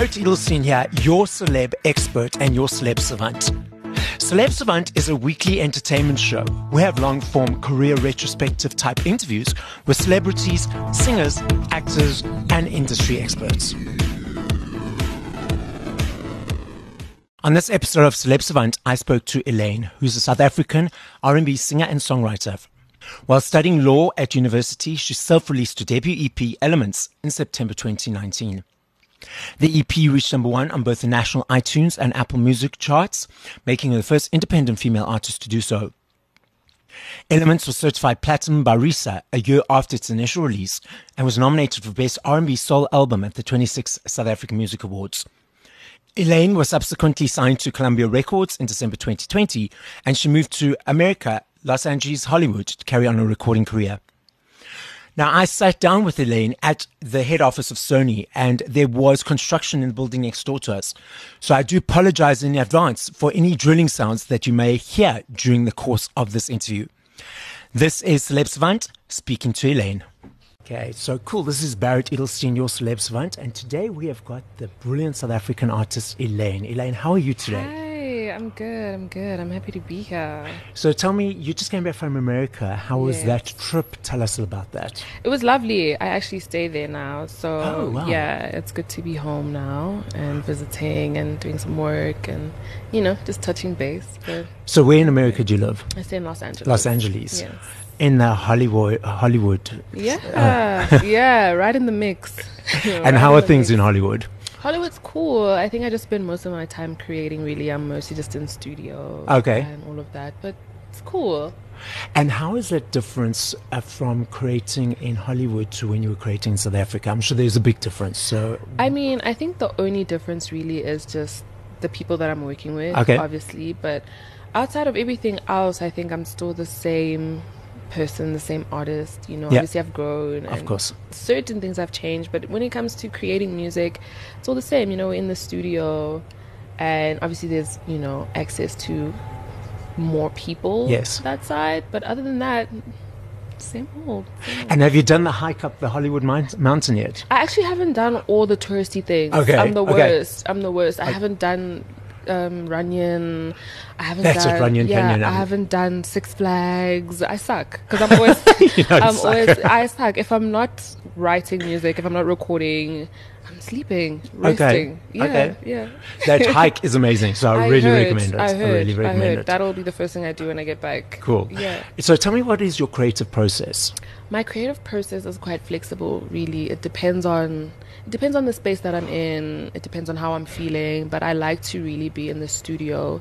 Barrett Edelstein here, your celeb expert and your celeb savant. Celeb Savant is a weekly entertainment show. We have long-form career retrospective type interviews with celebrities, singers, actors, and industry experts. On this episode of Celeb Savant, I spoke to Elaine, who's a South African R&B singer and songwriter. While studying law at university, she self-released her debut EP, Elements, in September 2019. The EP reached number 1 on both the national iTunes and Apple Music charts, making her the first independent female artist to do so. Elements was certified platinum by RISA a year after its initial release and was nominated for Best R&B Soul Album at the 26th South African Music Awards. Elaine was subsequently signed to Columbia Records in December 2020, and she moved to America, Los Angeles, Hollywood, to carry on her recording career. Now, I sat down with Elaine at the head office of Sony, and there was construction in the building next door to us. So I do apologize in advance for any drilling sounds that you may hear during the course of this interview. This is Celeb Savant speaking to Elaine. Okay, so cool. This is Barrett Edelstein, your Celeb Savant, and today we have got the brilliant South African artist Elaine. Elaine, how are you today? Hi, I'm good. I'm happy to be here. So tell me, you just came back from America. How was that trip? Tell us about that. It was lovely. I actually stay there now. So, wow. Yeah, it's good to be home now and visiting and doing some work and, just touching base. But so where in America do you live? I stay in Los Angeles. Los Angeles. Yes. In Hollywood. Yeah, right in the mix. And how are things in Hollywood? Hollywood's cool. I think I just spend most of my time creating, really. I'm mostly just in studio. Okay. And all of that, but it's cool. And how is that difference from creating in Hollywood to when you were creating in South Africa? I'm sure there's a big difference. So, I mean, I think the only difference really is just the people that I'm working with, obviously. But outside of everything else, I think I'm still the same person, the same artist. Obviously I've grown. Of course. Certain things have changed, but when it comes to creating music, it's all the same. We're in the studio, and obviously there's, access to more people. Yes. That side. But other than that, same old. And have you done the hike up the Hollywood mountain yet? I actually haven't done all the touristy things. Okay. I'm the worst. I haven't done Runyon. Runyon Canyon. I haven't done Six Flags. I suck because I'm always. I suck if I'm not writing music. If I'm not recording, I'm sleeping, resting. Yeah. That hike is amazing. So I really recommend it. I really recommend it. That'll be the first thing I do when I get back. Cool. Yeah. So tell me, what is your creative process? My creative process is quite flexible, really. It depends on the space that I'm in. It depends on how I'm feeling. But I like to really be in the studio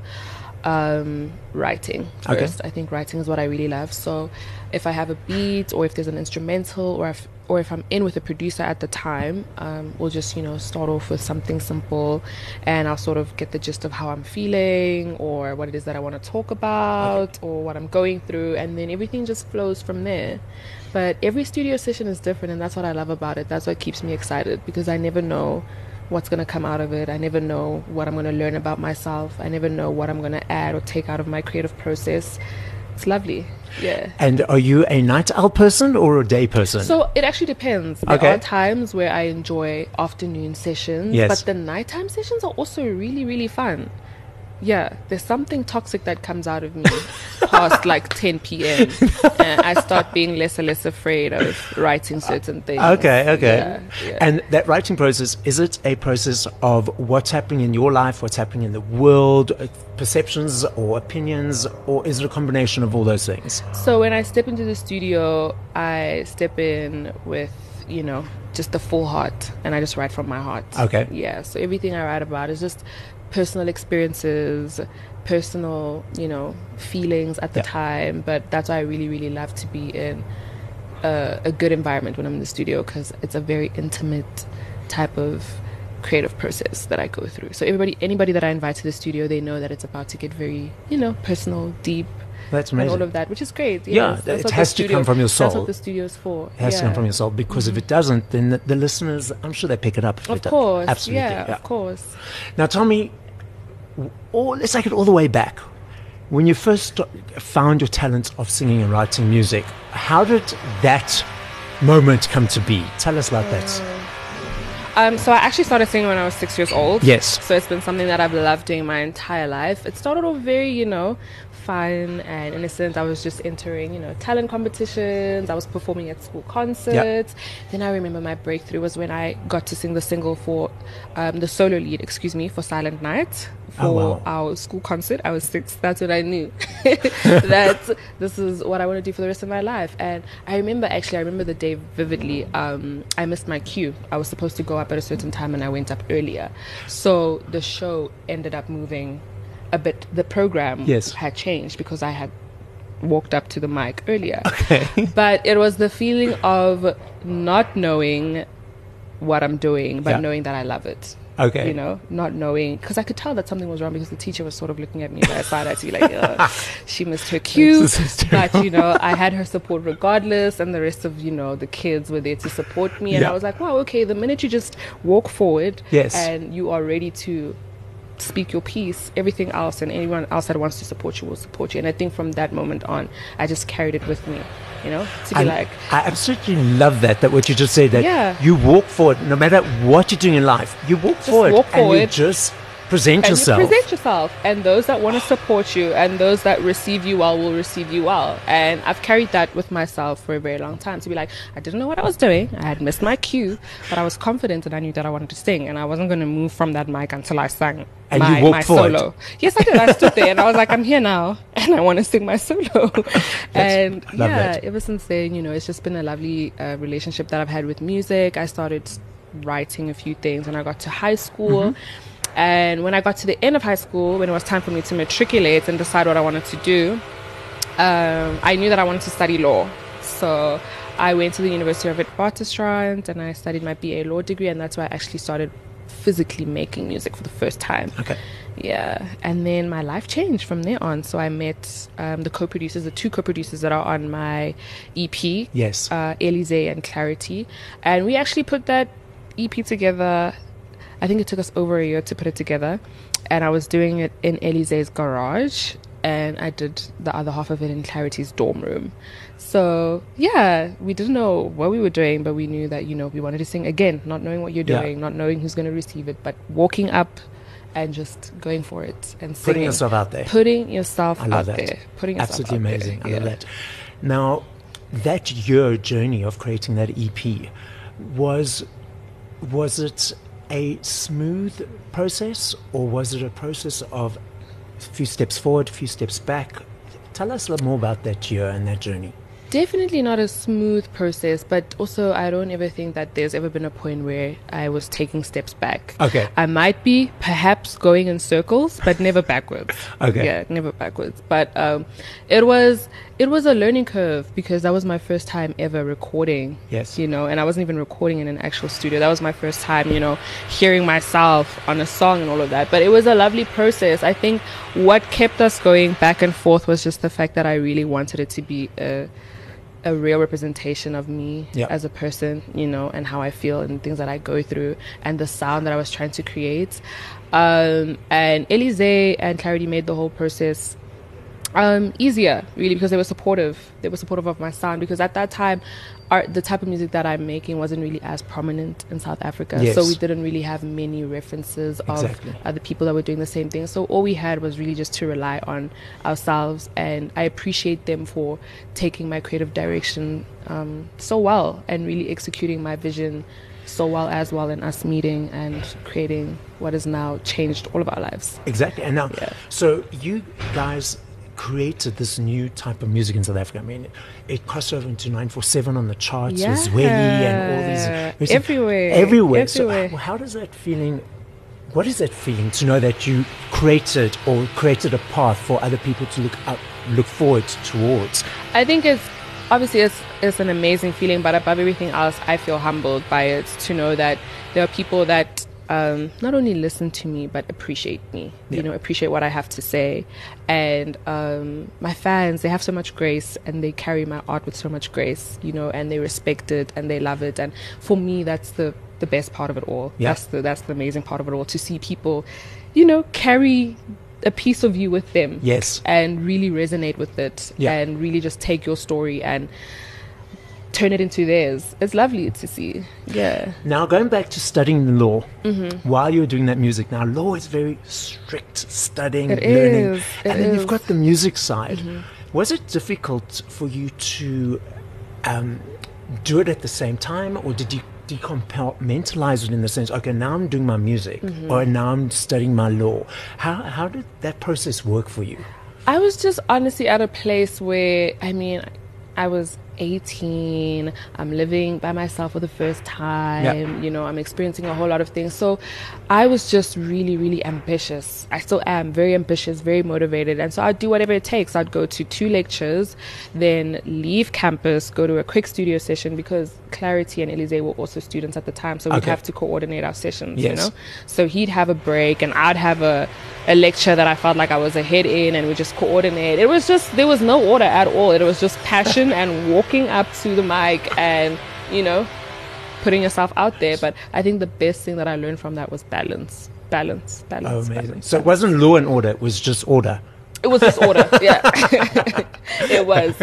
writing first. I think writing is what I really love. So if I have a beat, or if there's an instrumental, or if I'm in with a producer at the time, we'll just, start off with something simple, and I'll sort of get the gist of how I'm feeling, or what it is that I want to talk about, or what I'm going through, and then everything just flows from there. But every studio session is different, and that's what I love about it. That's what keeps me excited, because I never know what's going to come out of it. I never know what I'm going to learn about myself. I never know what I'm going to add or take out of my creative process. It's lovely. Yeah. And are you a night owl person or a day person? So it actually depends. There are times where I enjoy afternoon sessions, but the nighttime sessions are also really, really fun. Yeah, there's something toxic that comes out of me past like 10 p.m. and I start being less and less afraid of writing certain things. Okay. Yeah. And that writing process, is it a process of what's happening in your life, what's happening in the world, perceptions or opinions, or is it a combination of all those things? So when I step into the studio, I step in with, just the full heart, and I just write from my heart. Okay. Yeah, so everything I write about is just personal experiences, personal, feelings at the time. But that's why I really, really love to be in a good environment when I'm in the studio, because it's a very intimate type of creative process that I go through. So anybody that I invite to the studio, they know that it's about to get very, personal, deep. That's amazing. And all of that, which is great. Yeah, it has to come from your soul. That's what the studio's for. It has to come from your soul, because if it doesn't, then the listeners, I'm sure they pick it up. Of course. Absolutely. Yeah, of course. Now tell me, let's take it all the way back. When you first found your talent of singing and writing music, how did that moment come to be? Tell us about that. So I actually started singing when I was 6 years old. Yes. So it's been something that I've loved doing my entire life. It started off very, fun and innocent. I was just entering, talent competitions. I was performing at school concerts. Then I remember my breakthrough was when I got to sing the single for the solo lead, for Silent Night for our school concert. I was 6. That's when I knew that this is what I want to do for the rest of my life. And I remember the day vividly. I missed my cue. I was supposed to go up at a certain time and I went up earlier. So the show ended up moving a bit. The program had changed because I had walked up to the mic earlier. Okay. But it was the feeling of not knowing what I'm doing, but knowing that I love it. Okay. Not knowing, because I could tell that something was wrong because the teacher was sort of looking at me by side eye to be like, she missed her cue. But, I had her support regardless, and the rest of, the kids were there to support me. And I was like, wow, okay, the minute you just walk forward and you are ready to speak your piece, everything else and anyone else that wants to support you will support you. And I think from that moment on, I just carried it with me, to be I absolutely love that what you just said, that you walk forward no matter what you're doing in life. You walk forward and you just present yourself. And those that want to support you and those that receive you well will receive you well. And I've carried that with myself for a very long time, to be like, I didn't know what I was doing. I had missed my cue, but I was confident and I knew that I wanted to sing, and I wasn't going to move from that mic until I sang my solo. Yes, I did. I stood there and I was like, I'm here now and I want to sing my solo. And ever since then, it's just been a lovely relationship that I've had with music. I started writing a few things when I got to high school. And when I got to the end of high school, when it was time for me to matriculate and decide what I wanted to do, I knew that I wanted to study law. So I went to the University of Witwatersrand and I studied my BA law degree, and that's where I actually started physically making music for the first time. Okay. Yeah. And then my life changed from there on. So I met the two co-producers that are on my EP. Yes. Elise and Clarity. And we actually put that EP together. I think it took us over a year to put it together, and I was doing it in Elise's garage, and I did the other half of it in Clarity's dorm room. So we didn't know what we were doing, but we knew that we wanted to sing again, not knowing what you're doing, not knowing who's going to receive it, but walking up and just going for it and singing. Putting yourself out there. Putting yourself I love out that. there. Putting yourself Absolutely out amazing. there. I love that. Now, that year journey of creating that EP, was it a smooth process, or was it a process of a few steps forward, a few steps back? Tell us a little more about that year and that journey. Definitely not a smooth process, but also I don't ever think that there's ever been a point where I was taking steps back. Okay. I might be perhaps going in circles, but never backwards. Okay. Yeah, never backwards. But it was a learning curve because that was my first time ever recording. Yes. And I wasn't even recording in an actual studio. That was my first time, hearing myself on a song and all of that. But it was a lovely process. I think what kept us going back and forth was just the fact that I really wanted it to be a real representation of me as a person, and how I feel and things that I go through and the sound that I was trying to create. And Elise and Clarity made the whole process easier, really, because they were supportive. They were supportive of my sound, because at that time, the type of music that I'm making wasn't really as prominent in South Africa. Yes. So we didn't really have many references of other people that were doing the same thing. So all we had was really just to rely on ourselves. And I appreciate them for taking my creative direction so well and really executing my vision so well and us meeting and creating what has now changed all of our lives. Exactly. And now, so you guys created this new type of music in South Africa. I mean, it crossed over into 947 on the charts with Zweli and all these everywhere. So how does that feeling, what is that feeling to know that you created a path for other people to look forward towards? I think it's an amazing feeling, but above everything else, I feel humbled by it, to know that there are people that not only listen to me but appreciate me, appreciate what I have to say. And my fans, they have so much grace and they carry my art with so much grace, and they respect it and they love it. And for me, that's the best part of it all. That's the amazing part of it all, to see people carry a piece of you with them, and really resonate with it, and really just take your story and turn it into theirs. It's lovely to see. Yeah. Now, going back to studying law, while you were doing that music, now law is very strict studying, It learning. is. And then you've got the music side. Was it difficult for you to do it at the same time, or did you decompartmentalize it in the sense, okay, now I'm doing my music, or now I'm studying my law? How did that process work for you? I was just honestly at a place where, I mean, I was 18, I'm living by myself for the first time, you know, I'm experiencing a whole lot of things. So I was just really, really ambitious. I still am very ambitious, very motivated. And so I'd do whatever it takes. I'd go to 2 lectures, then leave campus, go to a quick studio session, because Clarity and Elise were also students at the time. So we'd have to coordinate our sessions, you know. So he'd have a break and I'd have a lecture that I felt like I was ahead in, and we just coordinate. It was just, there was no order at all. It was just passion and walking up to the mic and, you know, putting yourself out there. But I think the best thing that I learned from that was balance. Oh, amazing. Balance. So it wasn't law and order, it was just order. It was just order, yeah. It was.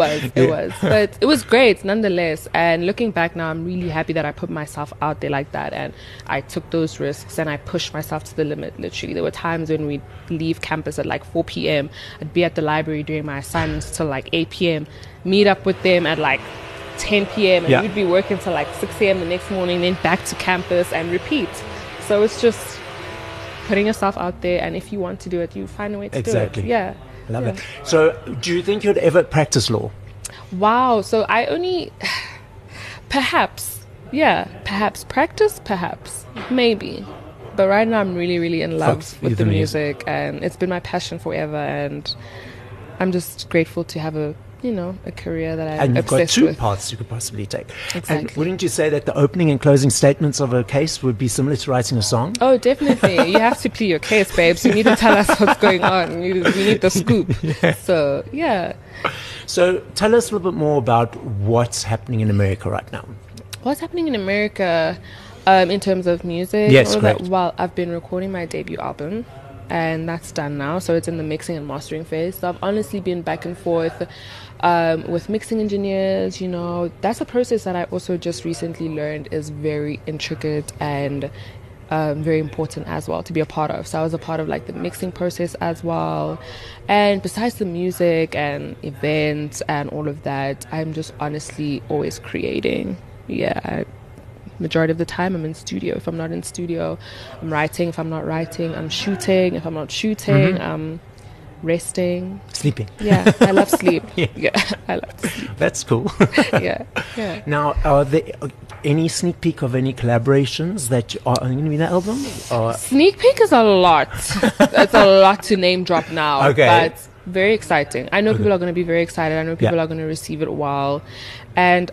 But it was great nonetheless. And looking back now, I'm really happy that I put myself out there like that. And I took those risks and I pushed myself to the limit, literally. There were times when we'd leave campus at like 4 p.m. I'd be at the library doing my assignments till like 8 p.m. Meet up with them at like 10 p.m. and we'd be working till like 6 a.m. the next morning, then back to campus and repeat. So it's just putting yourself out there, and if you want to do it, you find a way to do it. Yeah. I love it. So do you think you'd ever practice law? Wow. So I only perhaps practice, maybe. But right now I'm really, really in love with the music, and it's been my passion forever, and I'm just grateful to have a career that I'm obsessed with. And you've got 2 paths you could possibly take. Exactly. And wouldn't you say that the opening and closing statements of a case would be similar to writing a song? Oh, definitely. You have to plead your case, babes. You need to tell us what's going on. We need the scoop. So, yeah. So tell us a little bit more about what's happening in America right now. What's happening in America in terms of music? Yes, correct. Well, I've been recording my debut album, and that's done now. So it's in the mixing and mastering phase. So I've honestly been back and forth with mixing engineers. You know, that's a process that I also just recently learned is very intricate and very important as well to be a part of. So I was a part of like the mixing process as well. And besides the music and events and all of that, I'm just honestly always creating. Yeah, majority of the time I'm in studio. If I'm not in studio, I'm writing. If I'm not writing, I'm shooting. If I'm not shooting, I'm resting. Sleeping. Yeah, I love sleep. Yeah, I love sleep. That's cool. Yeah. Now, are there any sneak peek of any collaborations that are going to be in the album? Or? Sneak peek is a lot. It's a lot to name drop now. Okay. But very exciting. I know people are going to be very excited. I know people are going to receive it well. And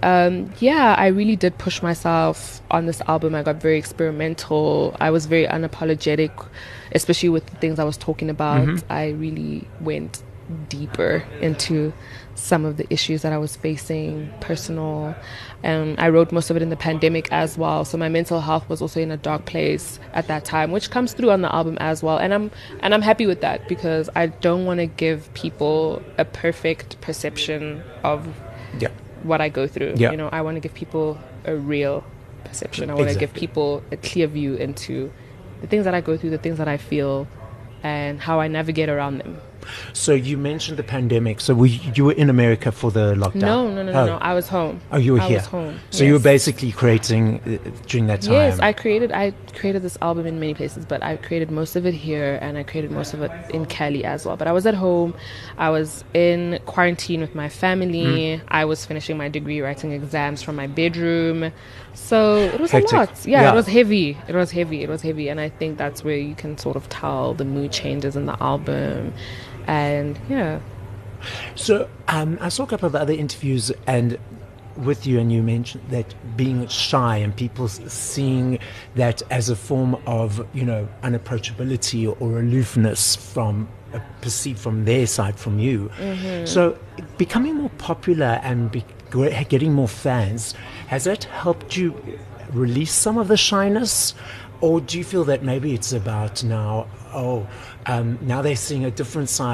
I really did push myself on this album. I got very experimental. I was very unapologetic, especially with the things I was talking about. I really went deeper into some of the issues that I was facing, personal. And I wrote most of it in the pandemic as well. So my mental health was also in a dark place at that time, which comes through on the album as well. And I'm happy with that, because I don't want to give people a perfect perception of what I go through. You know, I want to give people a real perception. I want to give people a clear view into the things that I go through, the things that I feel, and how I navigate around them. So you mentioned the pandemic. So you were in America for the lockdown? No. I was home. Oh, you were here. I was home. So you were basically creating during that time? Yes, I created this album in many places, but I created most of it here, and I created most of it in Cali as well. But I was at home. I was in quarantine with my family. I was finishing my degree, writing exams from my bedroom. So it was hectic. A lot. Yeah, it was heavy. It was heavy. And I think that's where you can sort of tell the mood changes in the album. And so I saw a couple of other interviews and with you, and you mentioned that being shy and people seeing that as a form of unapproachability or aloofness perceived from their side from you. So becoming more popular and getting more fans, has that helped you release some of the shyness? Or do you feel that maybe it's about now they're seeing a different side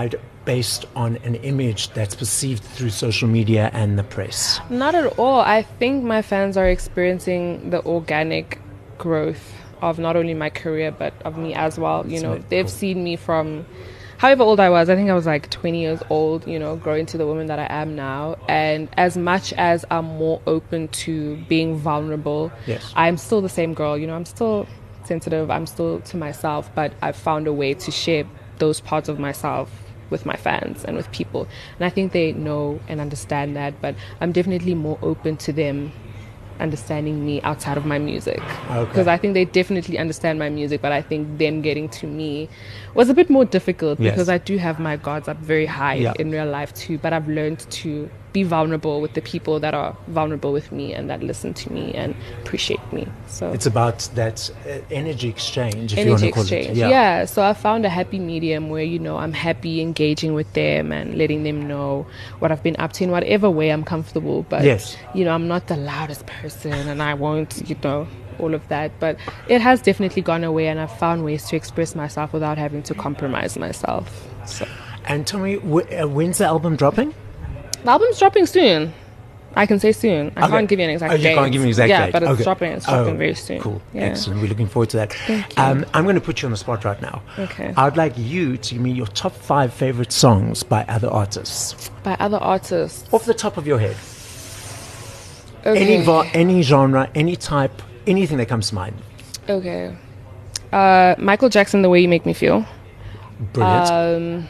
based on an image that's perceived through social media and the press? Not at all. I think my fans are experiencing the organic growth of not only my career but of me as well. You know, they've seen me from however old I was. I think I was like 20 years old, you know, growing to the woman that I am now. And as much as I'm more open to being vulnerable, Yes. I'm still the same girl. You know, I'm still sensitive. I'm still to myself, but I've found a way to share those parts of myself with my fans and with people. And I think they know and understand that, but I'm definitely more open to them understanding me outside of my music, because I think they definitely understand my music, but I think them getting to me was a bit more difficult because I do have my guards up very high in real life too, but I've learned to be vulnerable with the people that are vulnerable with me and that listen to me and appreciate me. So it's about that energy exchange, if energy you want to call exchange. it. Yeah. So I found a happy medium where, you know, I'm happy engaging with them and letting them know what I've been up to in whatever way I'm comfortable. But, you know, I'm not the loudest person and I won't, you know, all of that. But it has definitely gone away and I've found ways to express myself without having to compromise myself. So. And tell me, when's the album dropping? The album's dropping soon. I can say soon. I can't give you an exact date. You can't give me an exact date. Yeah, but it's dropping. It's dropping very soon. Cool. Yeah. Excellent. We're looking forward to that. Thank you. I'm going to put you on the spot right now. Okay. I'd like you to give me your top 5 favorite songs by other artists. By other artists? Off the top of your head. Okay. Any genre, any type, anything that comes to mind. Okay. Michael Jackson, The Way You Make Me Feel. Brilliant.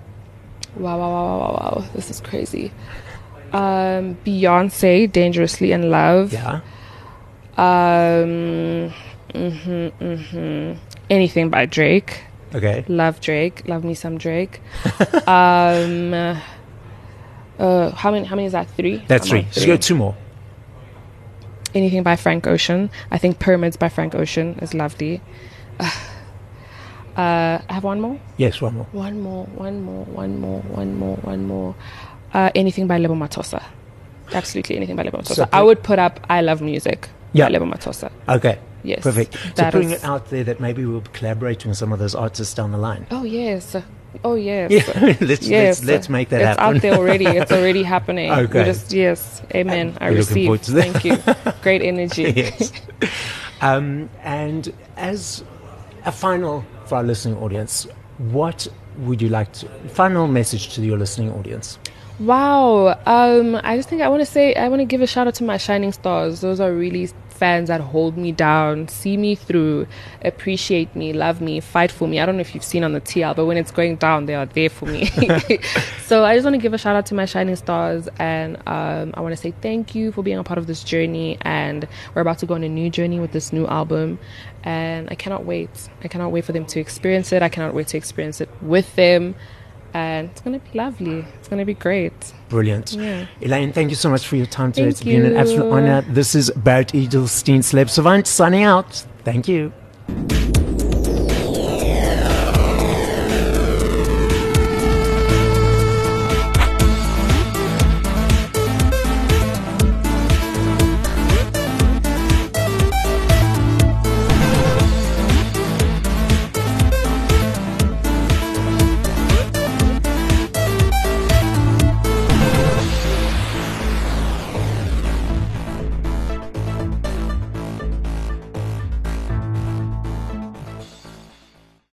Wow. This is crazy. Beyonce, Dangerously in Love. Yeah. Anything by Drake. Okay. Love Drake. Love me some Drake. How many is that? 3? That's 3. So you go 2 more. Anything by Frank Ocean. I think Pyramids by Frank Ocean is lovely. I have one more? Yes, one more. One more. Anything by Lebo Mathosa. Absolutely anything by Lebo Mathosa. So I would put up I Love Music by Lebo Mathosa. Okay. Yes. Perfect. So putting it out there that maybe we'll be collaborating with some of those artists down the line. Oh, yes. Yeah, let's make that happen. It's out there already. It's already happening. Okay. Yes. Amen. I looking forward receive. to that. Thank you. Great energy. Yes. And as a final for our listening audience, what would you like to final message to your listening audience? Wow. I just think I want to give a shout out to my shining stars. Those are really fans that hold me down, see me through, appreciate me, love me, fight for me. I don't know if you've seen on the TL, but when it's going down, they are there for me. So I just want to give a shout out to my shining stars, and I want to say thank you for being a part of this journey. And we're about to go on a new journey with this new album, and I cannot wait. I cannot wait for them to experience it. I cannot wait to experience it with them. And it's going to be lovely. It's going to be great. Brilliant. Yeah. Elaine, thank you so much for your time today. Thank It's been an absolute honor. This is Barrett Edelstein, Celeb Savant, signing out. Thank you.